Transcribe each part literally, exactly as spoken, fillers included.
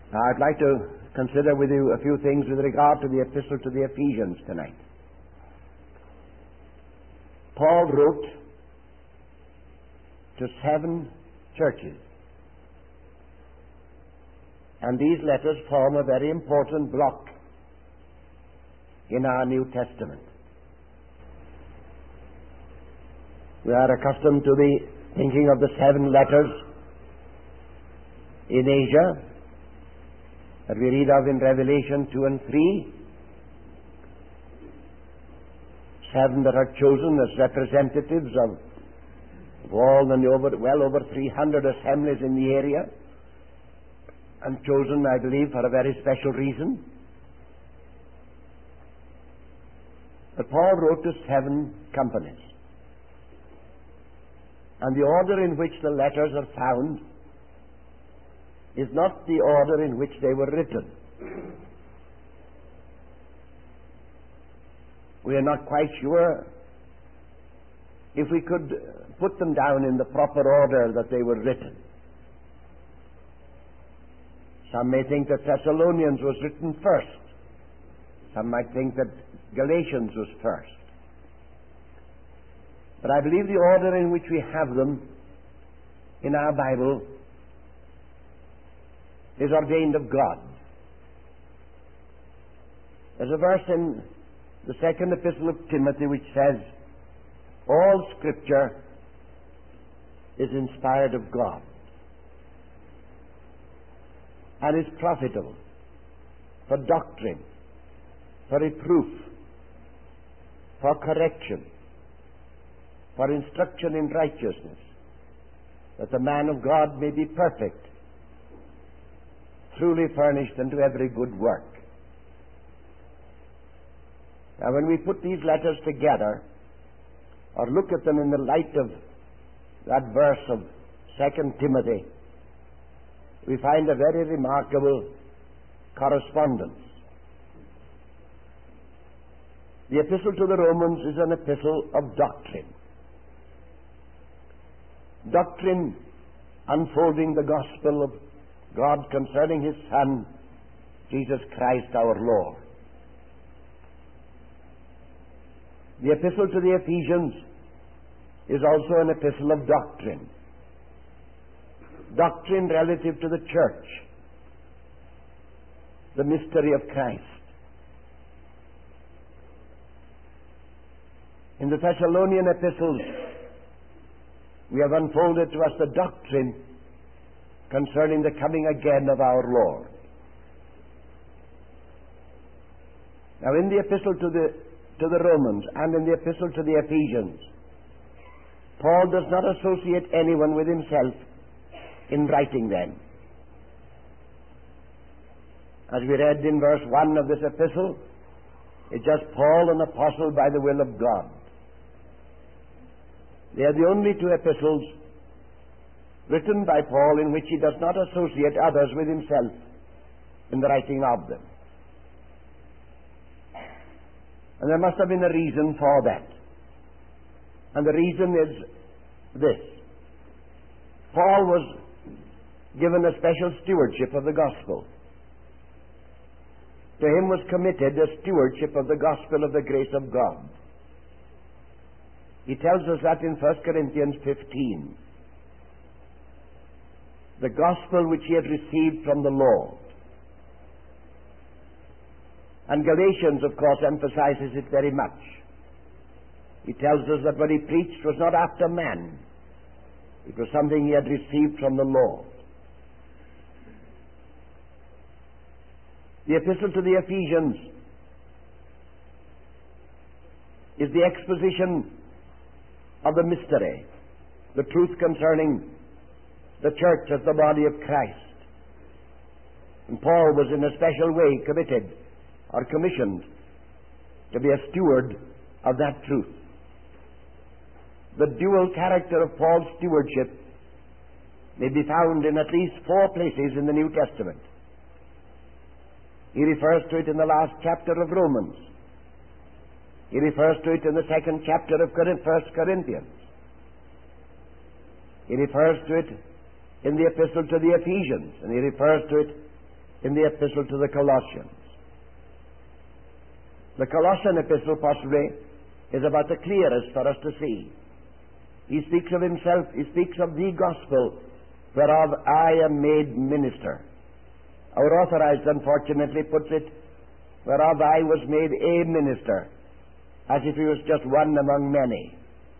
Now, I'd like to consider with you a few things with regard to the epistle to the Ephesians tonight. Paul wrote to seven churches, and these letters form a very important block in our New Testament. We are accustomed to be thinking of the seven letters in Asia that we read of in Revelation two and three. Seven that are chosen as representatives of, of all the over, well over three hundred assemblies in the area, and chosen, I believe, for a very special reason. But Paul wrote to seven companies, and the order in which the letters are found is not the order in which they were written. We are not quite sure if we could put them down in the proper order that they were written. Some may think that Thessalonians was written first. Some might think that Galatians was first. But I believe the order in which we have them in our Bible is ordained of God. There's a verse in the second epistle of Timothy which says, all Scripture is inspired of God and is profitable for doctrine, for reproof, for correction, for instruction in righteousness, that the man of God may be perfect, truly furnished unto every good work. Now, when we put these letters together, or look at them in the light of that verse of Second Timothy, we find a very remarkable correspondence. The epistle to the Romans is an epistle of doctrine. Doctrine unfolding the gospel of God concerning His Son, Jesus Christ our Lord. The epistle to the Ephesians is also an epistle of doctrine. Doctrine relative to the church, the mystery of Christ. In the Thessalonian epistles, we have unfolded to us the doctrine concerning the coming again of our Lord. Now, in the epistle to the to the Romans and in the epistle to the Ephesians, Paul does not associate anyone with himself in writing them. As we read in verse one of this epistle, it's just Paul, an apostle by the will of God. They are the only two epistles written by Paul in which he does not associate others with himself in the writing of them. And there must have been a reason for that. And the reason is this. Paul was given a special stewardship of the gospel. To him was committed a stewardship of the gospel of the grace of God. He tells us that in First Corinthians fifteen. The gospel which he had received from the Lord. And Galatians, of course, emphasizes it very much. He tells us that what he preached was not after man. It was something he had received from the Lord. The epistle to the Ephesians is the exposition of the mystery, the truth concerning the church as the body of Christ. And Paul was in a special way committed or commissioned to be a steward of that truth. The dual character of Paul's stewardship may be found in at least four places in the New Testament. He refers to it in the last chapter of Romans. He refers to it in the second chapter of First Corinthians. He refers to it in the epistle to the Ephesians, and he refers to it in the epistle to the Colossians. The Colossian epistle possibly is about the clearest for us to see. He speaks of himself, he speaks of the gospel whereof I am made minister. Our authorized, unfortunately, puts it, whereof I was made a minister, as if he was just one among many.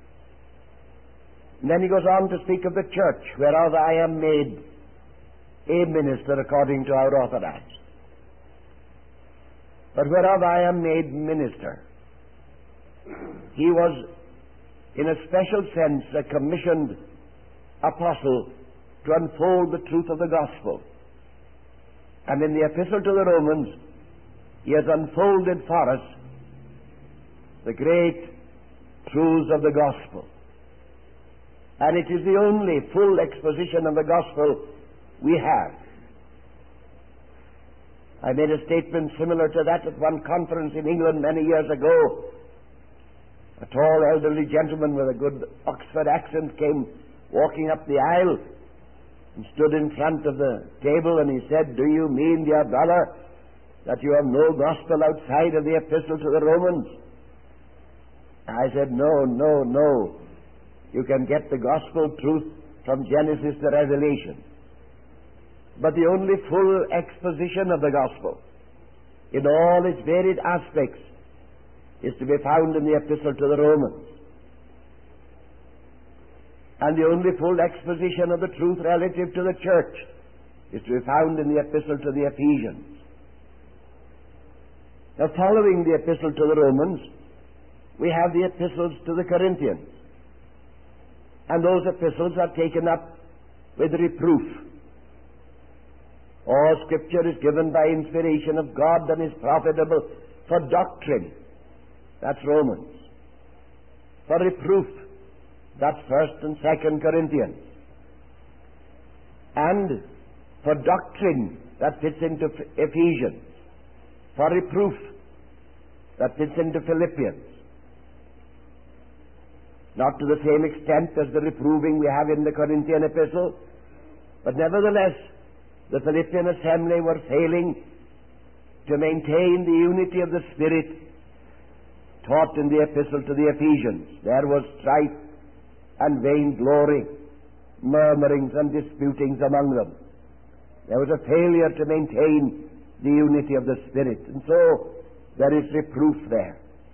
And then he goes on to speak of the church, whereof I am made a minister according to our authorized. But whereof I am made minister, he was in a special sense a commissioned apostle to unfold the truth of the gospel. And in the epistle to the Romans, he has unfolded for us the great truths of the gospel. And it is the only full exposition of the gospel we have. I made a statement similar to that at one conference in England many years ago. A tall elderly gentleman with a good Oxford accent came walking up the aisle and stood in front of the table, and he said, "Do you mean, dear brother, that you have no gospel outside of the epistle to the Romans?" I said, "No, no, no. You can get the gospel truth from Genesis to Revelation. But the only full exposition of the gospel in all its varied aspects is to be found in the epistle to the Romans. And the only full exposition of the truth relative to the church is to be found in the epistle to the Ephesians. Now, following the epistle to the Romans, we have the epistles to the Corinthians. And those epistles are taken up with reproof. All Scripture is given by inspiration of God and is profitable for doctrine. That's Romans. For reproof. That's First and Second Corinthians. And for doctrine, that fits into Ephesians. For reproof, that fits into Philippians. Not to the same extent as the reproving we have in the Corinthian epistle, but nevertheless, the Philippian assembly were failing to maintain the unity of the Spirit taught in the epistle to the Ephesians. There was strife and vainglory, murmurings and disputings among them. There was a failure to maintain the unity of the Spirit, and so there is reproof there.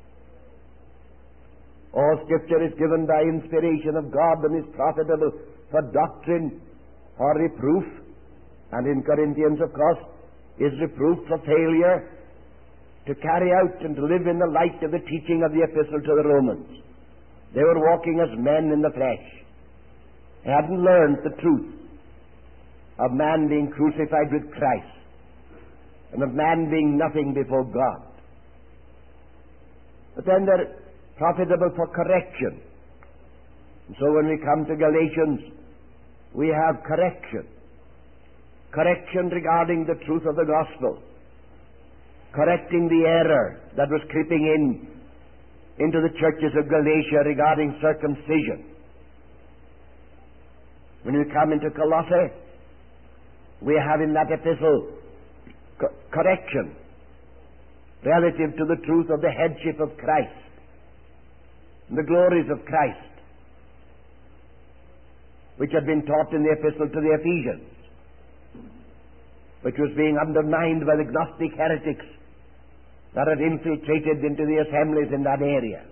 All Scripture is given by inspiration of God and is profitable for doctrine, for reproof, and in Corinthians, of course, is reproof for failure to carry out and to live in the light of the teaching of the epistle to the Romans. They were walking as men in the flesh. They hadn't learned the truth of man being crucified with Christ and of man being nothing before God. But then they're profitable for correction. And so when we come to Galatians, we have correction. Correction regarding the truth of the gospel. Correcting the error that was creeping in into the churches of Galatia regarding circumcision. When we come into Colossae, we have in that epistle co- correction relative to the truth of the headship of Christ and the glories of Christ, which had been taught in the epistle to the Ephesians, which was being undermined by the Gnostic heretics that had infiltrated into the assemblies in that area.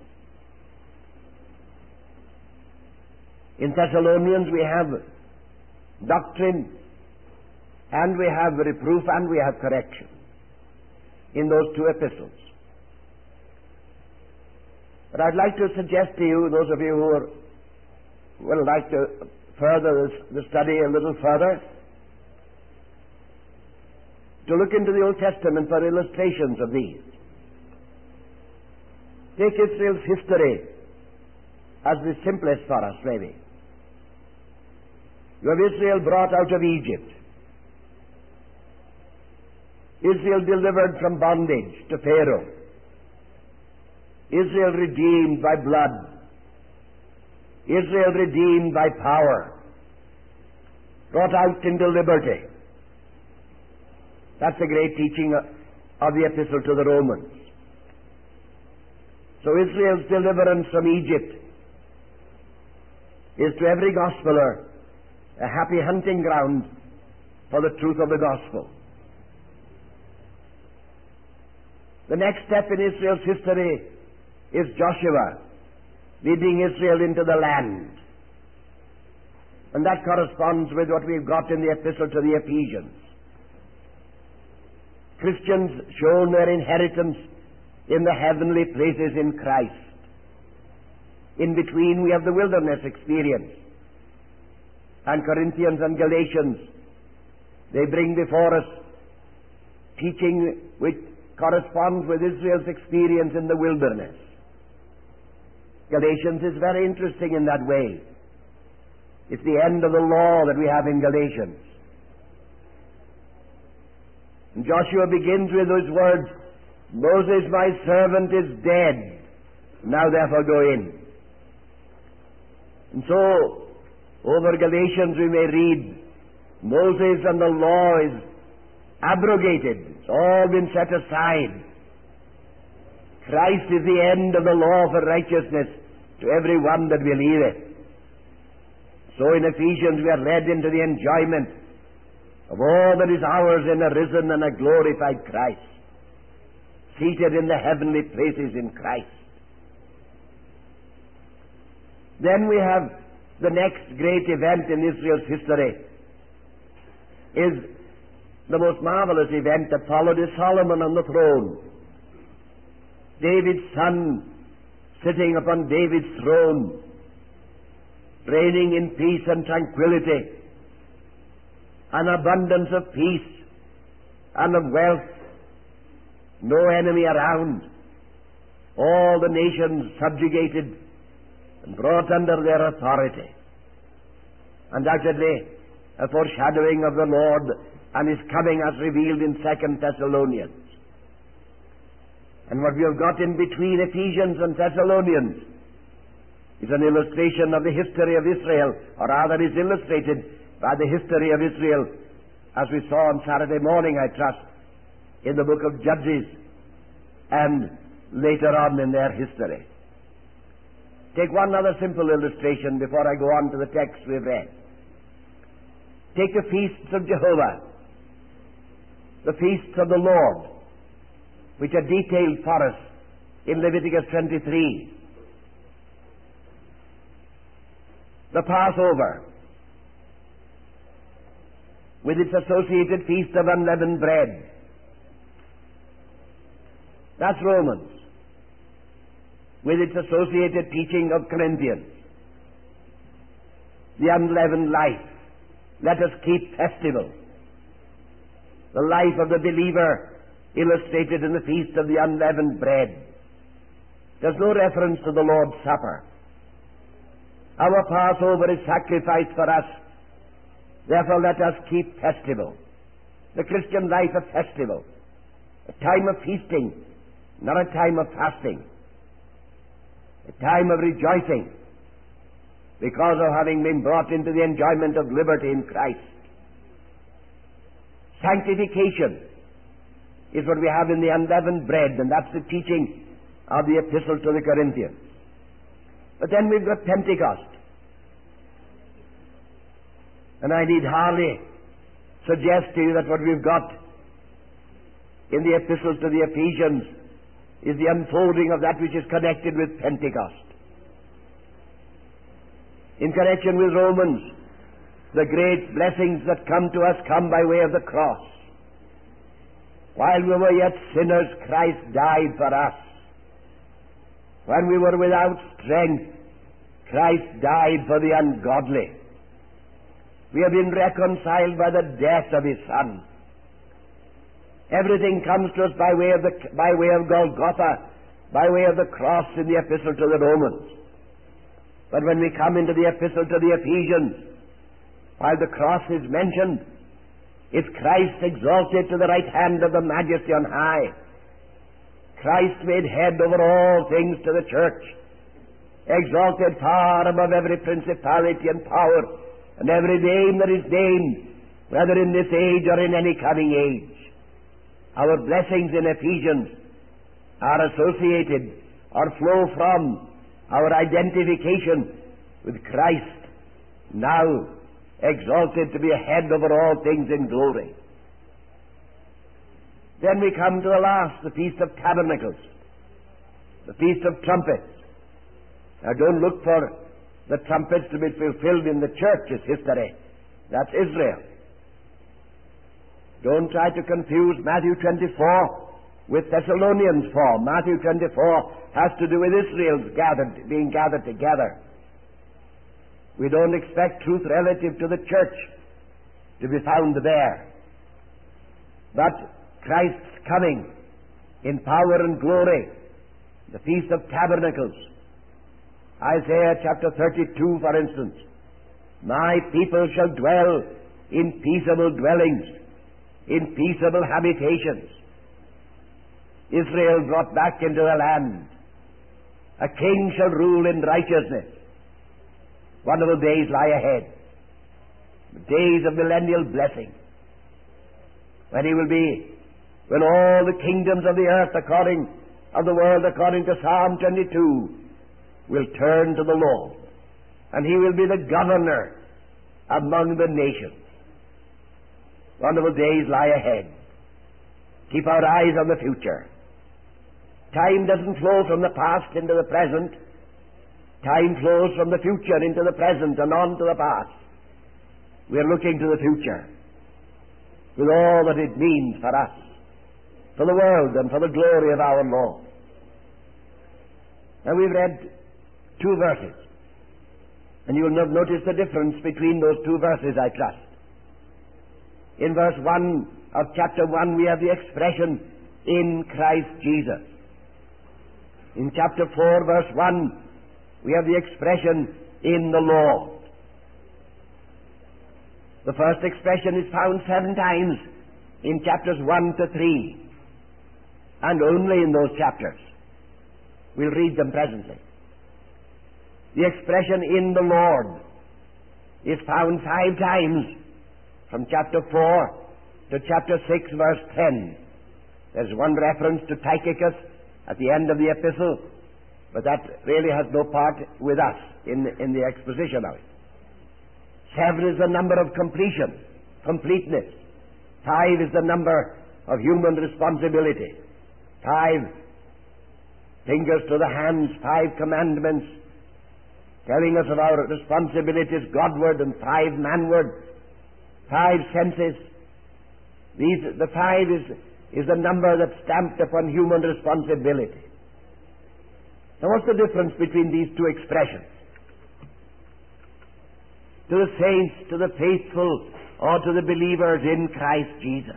In Thessalonians we have doctrine, and we have reproof, and we have correction in those two epistles. But I'd like to suggest to you, those of you who are, would like to further this, the study a little further, to look into the Old Testament for illustrations of these. Take Israel's history as the simplest for us, maybe. You have Israel brought out of Egypt. Israel delivered from bondage to Pharaoh. Israel redeemed by blood. Israel redeemed by power. Brought out into liberty. That's the great teaching of the Epistle to the Romans. So Israel's deliverance from Egypt is to every gospeler a happy hunting ground for the truth of the gospel. The next step in Israel's history is Joshua leading Israel into the land. And that corresponds with what we've got in the Epistle to the Ephesians. Christians shown their inheritance in the heavenly places in Christ. In between we have the wilderness experience. And Corinthians and Galatians, they bring before us teaching which corresponds with Israel's experience in the wilderness. Galatians is very interesting in that way. It's the end of the law that we have in Galatians. And Joshua begins with those words, Moses my servant is dead, now therefore go in. And so, over Galatians we may read, Moses and the law is abrogated. It's all been set aside. Christ is the end of the law for righteousness to every one that believeth. So in Ephesians we are led into the enjoyment of all that is ours in a risen and a glorified Christ, seated in the heavenly places in Christ. Then we have the next great event in Israel's history is the most marvelous event that followed is Solomon on the throne. David's son sitting upon David's throne, reigning in peace and tranquility, an abundance of peace and of wealth, no enemy around, all the nations subjugated and brought under their authority. Undoubtedly, a foreshadowing of the Lord and His coming as revealed in Second Thessalonians. And what we have got in between Ephesians and Thessalonians is an illustration of the history of Israel, or rather is illustrated by the history of Israel, as we saw on Saturday morning, I trust, in the book of Judges, and later on in their history. Take one other simple illustration before I go on to the text we've read. Take the feasts of Jehovah, the feasts of the Lord, which are detailed for us in Leviticus twenty-three. The Passover, with its associated feast of unleavened bread. That's Romans, with its associated teaching of Corinthians. The unleavened life. Let us keep festival. The life of the believer illustrated in the feast of the unleavened bread. There's no reference to the Lord's Supper. Our Passover is sacrificed for us. Therefore let us keep festival. The Christian life a festival. A time of feasting, not a time of fasting. A time of rejoicing because of having been brought into the enjoyment of liberty in Christ. Sanctification is what we have in the unleavened bread, and that's the teaching of the Epistle to the Corinthians. But then we've got Pentecost. And I need hardly suggest to you that what we've got in the Epistle to the Ephesians is the unfolding of that which is connected with Pentecost. In connection with Romans, the great blessings that come to us come by way of the cross. While we were yet sinners, Christ died for us. When we were without strength, Christ died for the ungodly. We have been reconciled by the death of His Son. Everything comes to us by way of the by way of Golgotha, by way of the cross in the Epistle to the Romans. But when we come into the Epistle to the Ephesians, while the cross is mentioned, it's Christ exalted to the right hand of the Majesty on high. Christ made head over all things to the church, exalted far above every principality and power, and every name that is named, whether in this age or in any coming age. Our blessings in Ephesians are associated or flow from our identification with Christ, now exalted to be a head over all things in glory. Then we come to the last, the Feast of Tabernacles, the Feast of Trumpets. Now don't look for the trumpets to be fulfilled in the church's history. That's Israel. Don't try to confuse Matthew twenty-four with Thessalonians four. Matthew twenty-four has to do with Israel's gathered, being gathered together. We don't expect truth relative to the church to be found there. But Christ's coming in power and glory, the Feast of Tabernacles. Isaiah chapter thirty-two, for instance. My people shall dwell in peaceable dwellings, in peaceable habitations. Israel brought back into the land. A king shall rule in righteousness. Wonderful days lie ahead. Days of millennial blessing. When he will be, when all the kingdoms of the earth according, of the world according to Psalm twenty-two will turn to the Lord. And he will be the governor among the nations. Wonderful days lie ahead. Keep our eyes on the future. Time doesn't flow from the past into the present. Time flows from the future into the present and on to the past. We're looking to the future with all that it means for us, for the world and for the glory of our Lord. Now we've read two verses, and you'll not notice the difference between those two verses, I trust. In verse one of chapter one, we have the expression, in Christ Jesus. In chapter four, verse one, we have the expression, in the Lord. The first expression is found seven times in chapters one to three, and only in those chapters. We'll read them presently. The expression, in the Lord, is found five times from chapter four to chapter six, verse ten. There's one reference to Tychicus at the end of the epistle, but that really has no part with us in, in the exposition of it. Seven is the number of completion, completeness. Five is the number of human responsibility. Five fingers to the hands, five commandments, telling us of our responsibilities Godward and five manward. Five senses. These, the five is, is the number that's stamped upon human responsibility. Now what's the difference between these two expressions? To the saints, to the faithful, or to the believers in Christ Jesus.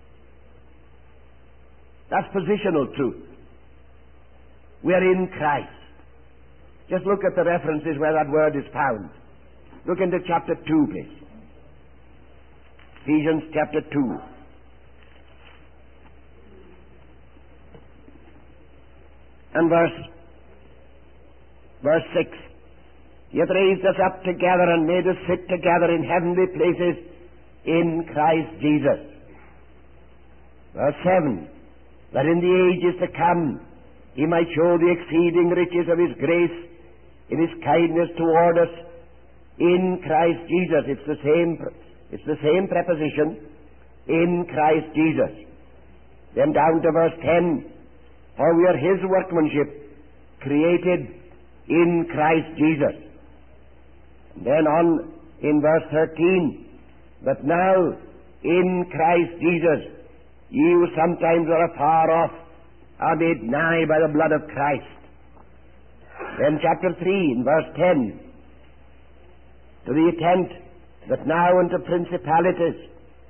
That's positional truth. We are in Christ. Just look at the references where that word is found. Look into chapter two, please. Ephesians chapter two. And verse, verse six. He hath raised us up together and made us sit together in heavenly places in Christ Jesus. Verse seven. That in the ages to come he might show the exceeding riches of his grace in his kindness toward us in Christ Jesus. It's the same, it's the same preposition, in Christ Jesus. Then down to verse ten. For we are his workmanship, created in Christ Jesus. Then on in verse thirteen, but now in Christ Jesus, ye who sometimes were afar off are made nigh by the blood of Christ. Then chapter three, in verse ten, to the intent that now unto principalities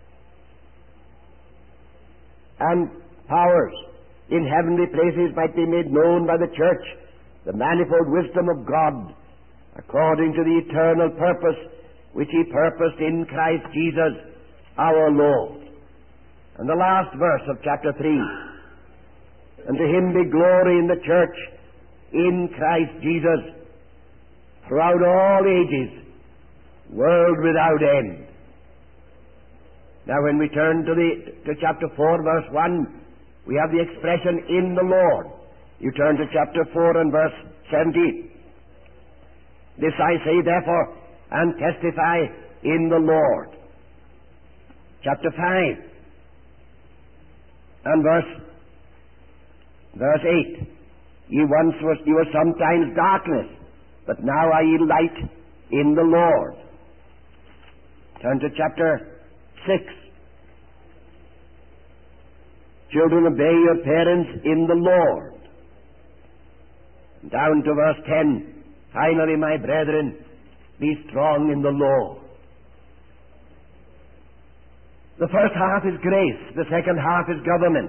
and powers in heavenly places might be made known by the church the manifold wisdom of God, according to the eternal purpose which he purposed in Christ Jesus our Lord. And the last verse of chapter three, and to him be glory in the church in Christ Jesus throughout all ages, world without end. Now when we turn to the to chapter four, verse one, we have the expression in the Lord. You turn to chapter four and verse seventeen. This I say therefore, and testify in the Lord. Chapter five and verse verse eight. Ye once was ye were sometimes darkness, but now are ye light in the Lord. Turn to chapter six. Children, obey your parents in the Lord. Down to verse ten. Finally, my brethren, be strong in the Lord. The first half is grace. The second half is government.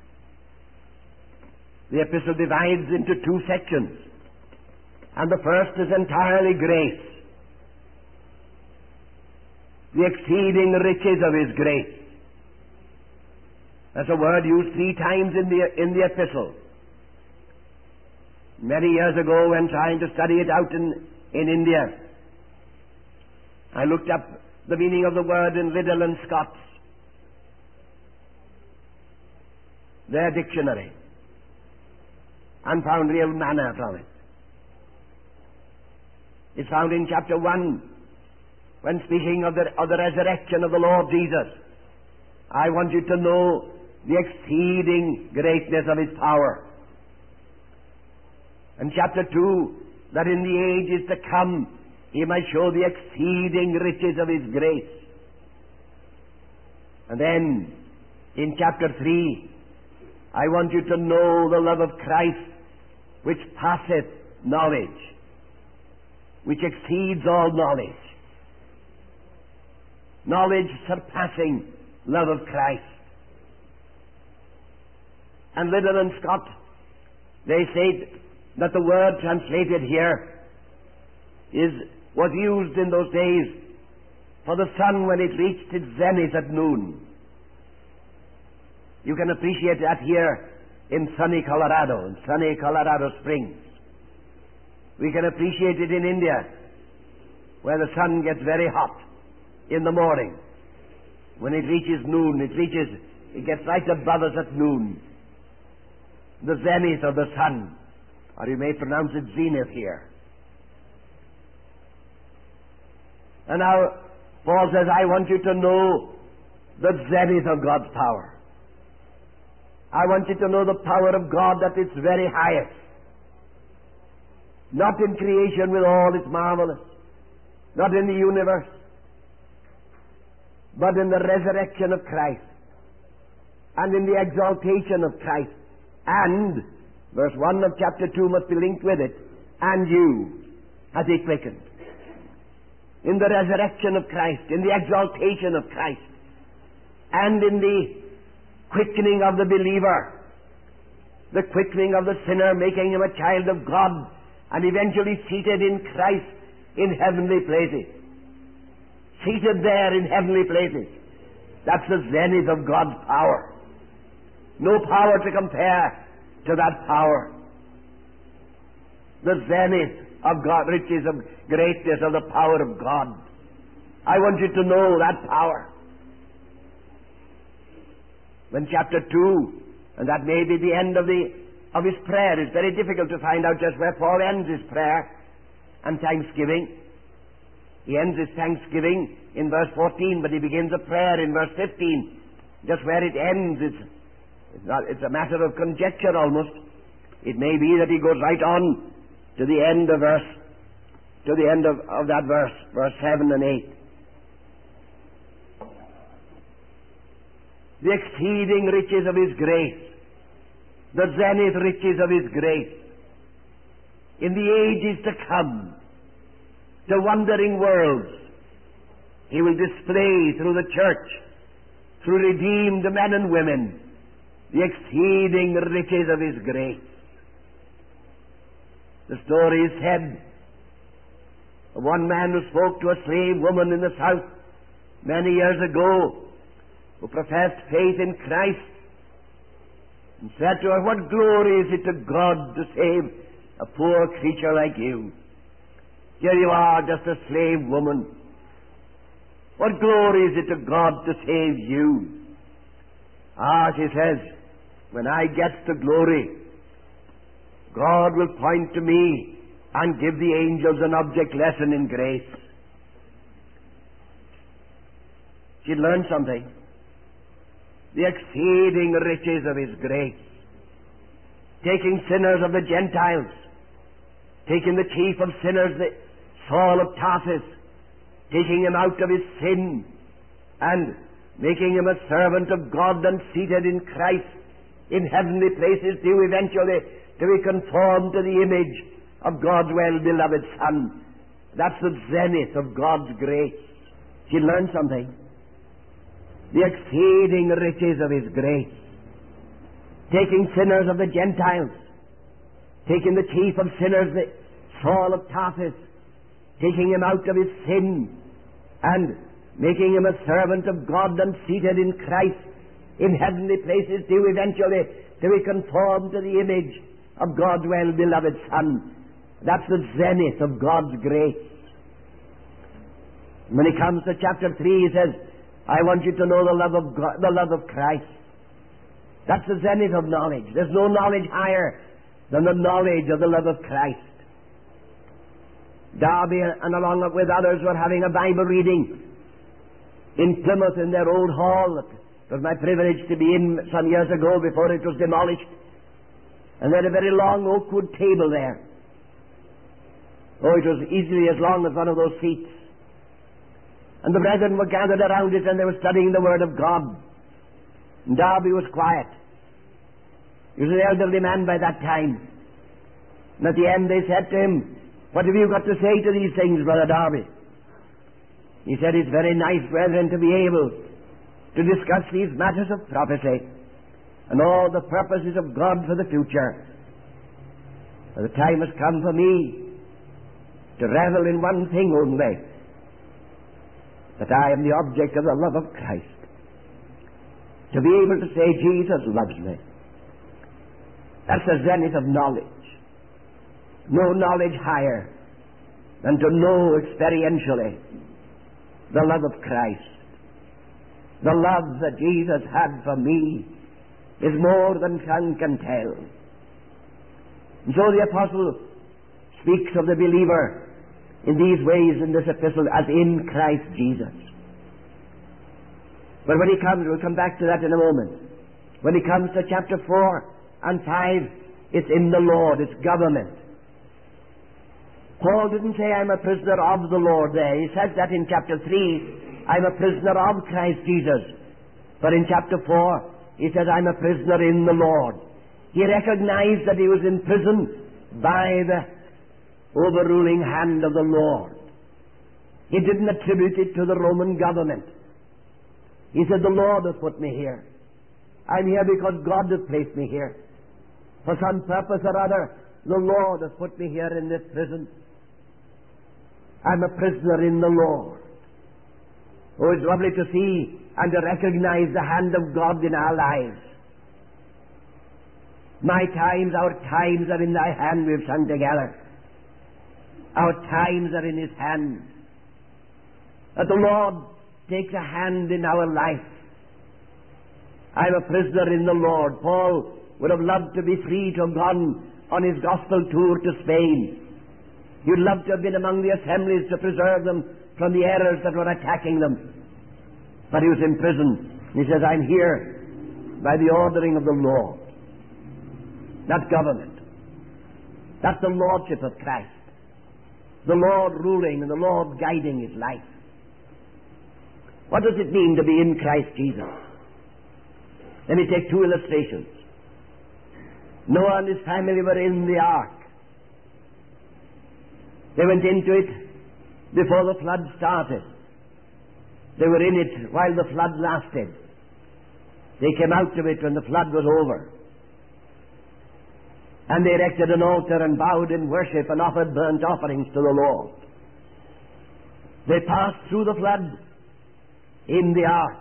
The epistle divides into two sections. And the first is entirely grace. The exceeding riches of His grace. That's a word used three times in the, in the epistle. Many years ago, when trying to study it out in, in India, I looked up the meaning of the word in Liddell and Scott's, their dictionary, and found real manna from it. It's found in chapter one, when speaking of the, of the resurrection of the Lord Jesus. I want you to know the exceeding greatness of His power. And chapter two, that in the ages to come He might show the exceeding riches of His grace. And then in chapter three, I want you to know the love of Christ, which passeth knowledge, which exceeds all knowledge. Knowledge surpassing love of Christ. And Liddell and Scott, they say that the word translated here is was used in those days for the sun when it reached its zenith at noon. You can appreciate that here in sunny Colorado, in sunny Colorado Springs. We can appreciate it in India, where the sun gets very hot in the morning. When it reaches noon, it reaches, it gets right above us at noon. The zenith of the sun. Or you may pronounce it zenith here. And now, Paul says, I want you to know the zenith of God's power. I want you to know the power of God at its very highest. Not in creation with all its marvelous, not in the universe, but in the resurrection of Christ, and in the exaltation of Christ, and verse one of chapter two must be linked with it. And you hath He quickened. In the resurrection of Christ, in the exaltation of Christ, and in the quickening of the believer, the quickening of the sinner, making him a child of God, and eventually seated in Christ in heavenly places. Seated there in heavenly places. That's the zenith of God's power. No power to compare to that power. The zenith of God, riches of greatness of the power of God. I want you to know that power. When chapter two, and that may be the end of the of his prayer, it's very difficult to find out just where Paul ends his prayer and thanksgiving. He ends his thanksgiving in verse fourteen, but he begins a prayer in verse fifteen. Just where it ends, it's It's, not, it's a matter of conjecture almost. It may be that he goes right on to the end of verse, to the end of, of that verse, verse seven and eight. The exceeding riches of His grace, the zenith riches of His grace, in the ages to come, to wandering worlds, He will display through the church, through redeemed men and women, the exceeding riches of His grace. The story is said of one man who spoke to a slave woman in the South many years ago, who professed faith in Christ, and said to her, what glory is it to God to save a poor creature like you? Here you are, just a slave woman. What glory is it to God to save you? Ah, she says, when I get the glory, God will point to me and give the angels an object lesson in grace. She learned something. The exceeding riches of His grace. Taking sinners of the Gentiles, taking the chief of sinners, the Saul of Tarsus, taking him out of his sin, and making him a servant of God and seated in Christ in heavenly places, due eventually to be conformed to the image of God's well-beloved Son. That's the zenith of God's grace. She learned something. The exceeding riches of His grace. Taking sinners of the Gentiles, taking the chief of sinners, the Saul of Tarsus, taking him out of his sin, and making him a servant of God and seated in Christ in heavenly places, due eventually to be conformed to the image of God's well-beloved Son. That's the zenith of God's grace. When he comes to chapter three, he says, I want you to know the love of God, the love of Christ. That's the zenith of knowledge. There's no knowledge higher than the knowledge of the love of Christ. Darby and along with others were having a Bible reading in Plymouth in their old hall. It was my privilege to be in some years ago before it was demolished. And they had a very long oak wood table there. Oh, it was easily as long as one of those seats. And the brethren were gathered around it and they were studying the Word of God. And Darby was quiet. He was an elderly man by that time. And at the end they said to him, what have you got to say to these things, Brother Darby? He said, it's very nice, brethren, to be able to discuss these matters of prophecy and all the purposes of God for the future. But the time has come for me to revel in one thing only, that I am the object of the love of Christ. To be able to say, Jesus loves me. That's the zenith of knowledge. No knowledge higher than to know experientially the love of Christ. The love that Jesus had for me is more than tongue can tell. And so the apostle speaks of the believer in these ways in this epistle as in Christ Jesus. But when he comes, we'll come back to that in a moment. When he comes to chapter four and five, it's in the Lord, it's government. Paul didn't say, I'm a prisoner of the Lord there. He says that in chapter three, I'm a prisoner of Christ Jesus. But in chapter four, he says, I'm a prisoner in the Lord. He recognized that he was in prison by the overruling hand of the Lord. He didn't attribute it to the Roman government. He said, the Lord has put me here. I'm here because God has placed me here. For some purpose or other, the Lord has put me here in this prison. I'm a prisoner in the Lord. Oh, it's lovely to see and to recognize the hand of God in our lives. My times, our times are in thy hand, we've sung together. Our times are in His hand. That the Lord takes a hand in our life. I'm a prisoner in the Lord. Paul would have loved to be free to have gone on his gospel tour to Spain. He'd love to have been among the assemblies to preserve them from the errors that were attacking them. But he was in prison. He says, I'm here by the ordering of the Lord. Not government. That's the lordship of Christ. The Lord ruling and the Lord guiding his life. What does it mean to be in Christ Jesus? Let me take two illustrations. Noah and his family were in the ark. They went into it before the flood started. They were in it while the flood lasted. They came out of it when the flood was over. And they erected an altar and bowed in worship and offered burnt offerings to the Lord. They passed through the flood in the ark.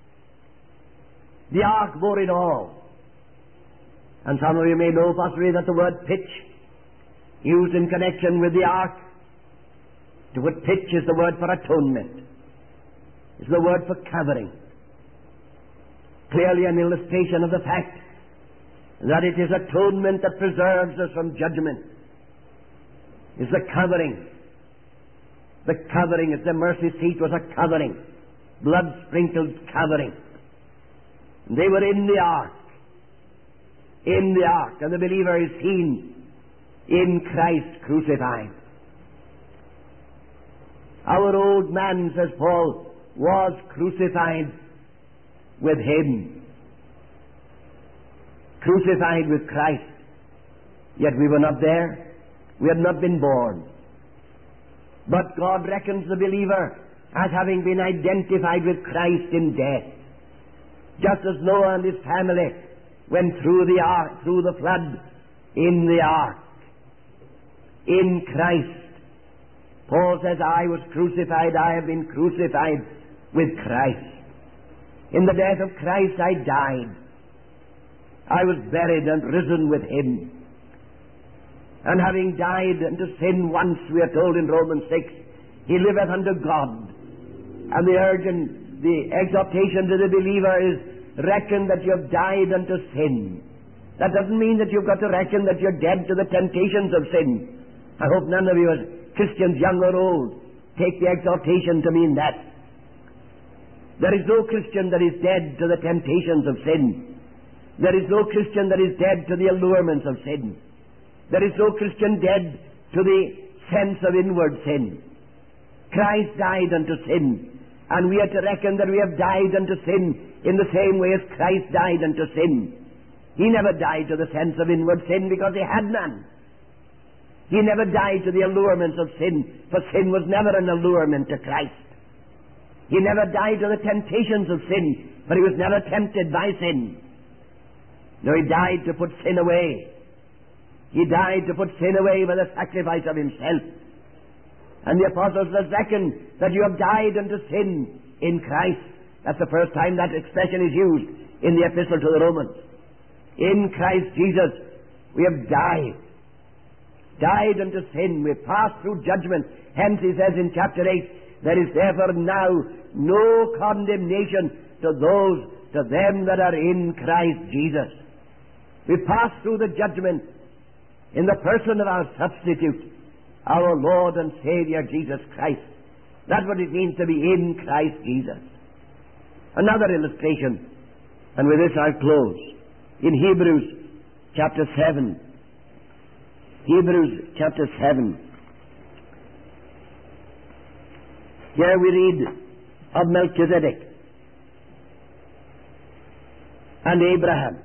The ark bore it all. And some of you may know possibly that the word pitch, used in connection with the ark, the word pitch is the word for atonement. is the word for covering. Clearly an illustration of the fact that it is atonement that preserves us from judgment. Is the covering. The covering at the mercy seat was a covering. Blood-sprinkled covering. They were in the ark. In the ark. And the believer is seen in Christ crucified. Our old man, says Paul, was crucified with Him. Crucified with Christ. Yet we were not there. We had not been born. But God reckons the believer as having been identified with Christ in death. Just as Noah and his family went through the ark, through the flood, in the ark. In Christ. Paul says, I was crucified, I have been crucified with Christ. In the death of Christ I died. I was buried and risen with Him. And having died unto sin once, we are told in Romans six, he liveth unto God. And the urgent, the exhortation to the believer is, reckon that you have died unto sin. That doesn't mean that you've got to reckon that you're dead to the temptations of sin. I hope none of you as Christians, young or old, take the exhortation to mean that. There is no Christian that is dead to the temptations of sin. There is no Christian that is dead to the allurements of sin. There is no Christian dead to the sense of inward sin. Christ died unto sin, and we are to reckon that we have died unto sin in the same way as Christ died unto sin. He never died to the sense of inward sin because He had none. He never died to the allurements of sin, for sin was never an allurement to Christ. He never died to the temptations of sin, for He was never tempted by sin. No, He died to put sin away. He died to put sin away by the sacrifice of Himself. And the apostles says, reckon that you have died unto sin in Christ. That's the first time that expression is used in the epistle to the Romans. In Christ Jesus, we have died. Died unto sin. We passed through judgment. Hence he says in chapter eight, there is therefore now no condemnation to those, to them that are in Christ Jesus. We passed through the judgment in the person of our substitute, our Lord and Savior Jesus Christ. That's what it means to be in Christ Jesus. Another illustration, and with this I'll close. In Hebrews chapter seven. Hebrews chapter seven. Here we read of Melchizedek and Abraham.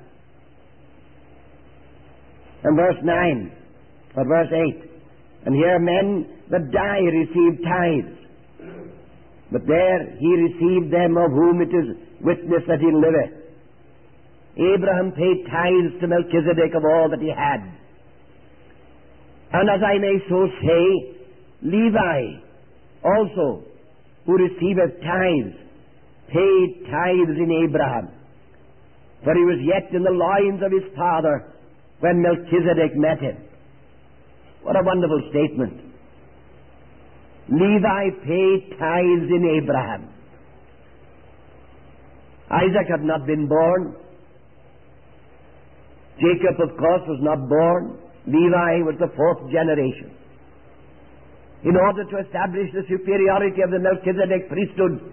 And verse nine, or verse eight. And here men that die receive tithes. But there he received them of whom it is witness that he liveth. Abraham paid tithes to Melchizedek of all that he had. And as I may so say, Levi also, who receiveth tithes, paid tithes in Abraham. For he was yet in the loins of his father when Melchizedek met him. What a wonderful statement. Levi paid tithes in Abraham. Isaac had not been born. Jacob, of course, was not born. Levi was the fourth generation. In order to establish the superiority of the Melchizedek priesthood,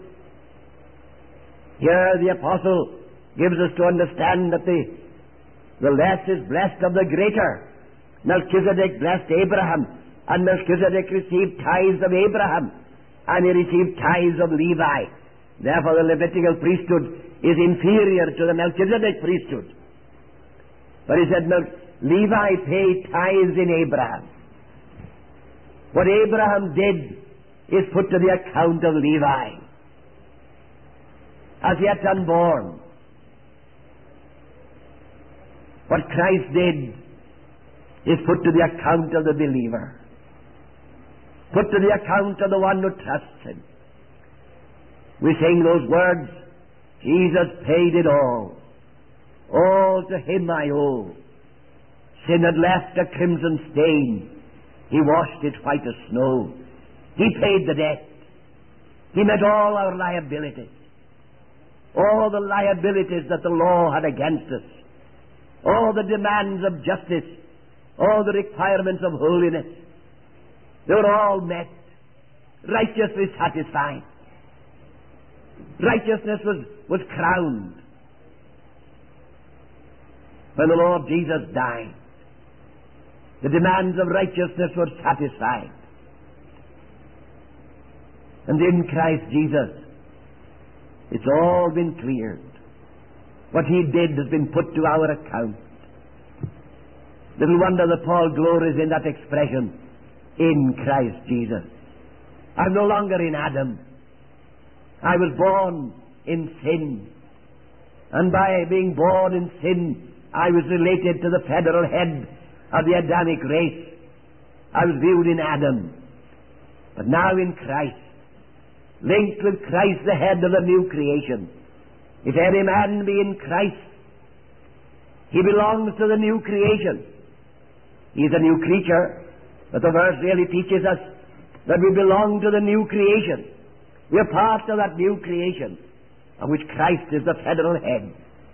here the apostle gives us to understand that the, the less is blessed of the greater. Melchizedek blessed Abraham, and Melchizedek received tithes of Abraham, and he received tithes of Levi. Therefore the Levitical priesthood is inferior to the Melchizedek priesthood. But he said, Levi paid tithes in Abraham. What Abraham did is put to the account of Levi, as yet unborn. What Christ did is put to the account of the believer, put to the account of the one who trusts Him. We sing those words, Jesus paid it all. All to Him I owe. Sin had left a crimson stain. He washed it white as snow. He paid the debt. He met all our liabilities. All the liabilities that the law had against us. All the demands of justice. All the requirements of holiness. They were all met. Righteously satisfied. Righteousness was, was crowned when the Lord Jesus died. The demands of righteousness were satisfied. And in Christ Jesus, it's all been cleared. What He did has been put to our account. Little wonder that Paul glories in that expression, in Christ Jesus. I'm no longer in Adam. I was born in sin. And by being born in sin, I was related to the federal head of the Adamic race. I was viewed in Adam. But now in Christ, linked with Christ, the head of the new creation. If any man be in Christ, he belongs to the new creation. He is a new creature, but the verse really teaches us that we belong to the new creation. We are part of that new creation, of which Christ is the federal head.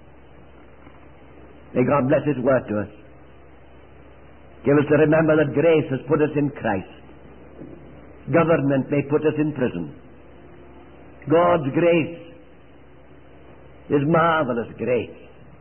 May God bless His word to us. Give us to remember that grace has put us in Christ. Government may put us in prison. God's grace is marvelous grace.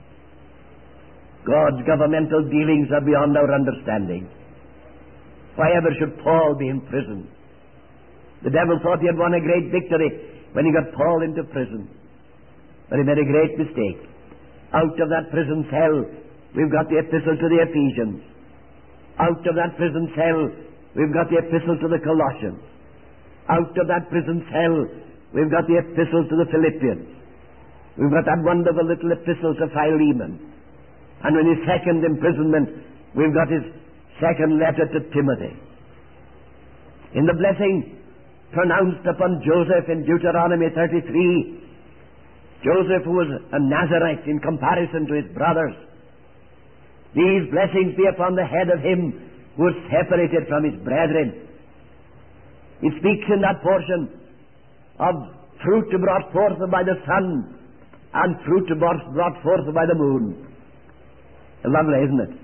God's governmental dealings are beyond our understanding. Why ever should Paul be in prison? The devil thought he had won a great victory when he got Paul into prison. But he made a great mistake. Out of that prison cell, we've got the epistle to the Ephesians. Out of that prison cell, we've got the epistle to the Colossians. Out of that prison cell, we've got the epistle to the Philippians. We've got that wonderful little epistle to Philemon. And in his second imprisonment, we've got his second letter to Timothy. In the blessing pronounced upon Joseph in Deuteronomy thirty-three, Joseph, who was a Nazarite in comparison to his brothers, these blessings be upon the head of him who is separated from his brethren. It speaks in that portion of fruit brought forth by the sun and fruit brought forth by the moon. Lovely, isn't it?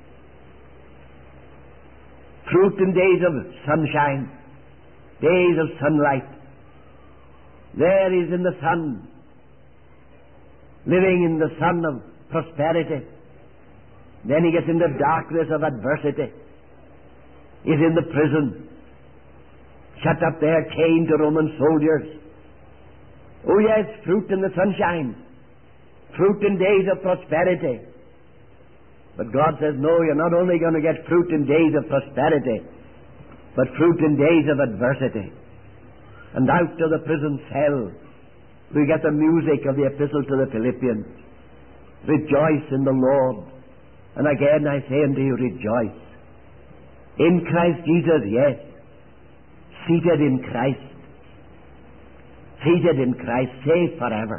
Fruit in days of sunshine, days of sunlight. There is in the sun, living in the sun of prosperity. Then he gets in the darkness of adversity. He's in the prison, shut up there, chained to Roman soldiers. Oh yes, fruit in the sunshine, fruit in days of prosperity. But God says, no, you're not only going to get fruit in days of prosperity, but fruit in days of adversity. And out of the prison cell, we get the music of the epistle to the Philippians. Rejoice in the Lord. And again I say unto you, rejoice. In Christ Jesus, yes. Seated in Christ. Seated in Christ, safe forever.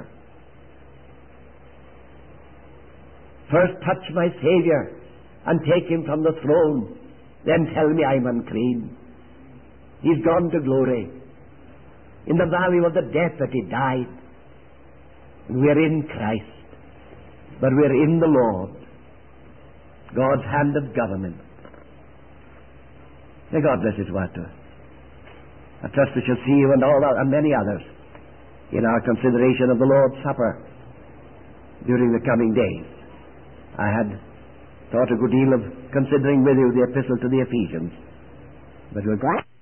First touch my Savior and take Him from the throne, then tell me I'm unclean. He's gone to glory. In the valley of the death that He died. We're in Christ, but we're in the Lord. God's hand of government. May God bless His word to us. I trust we shall see you and all and many others in our consideration of the Lord's Supper during the coming days. I had thought a good deal of considering with you the epistle to the Ephesians, but we're glad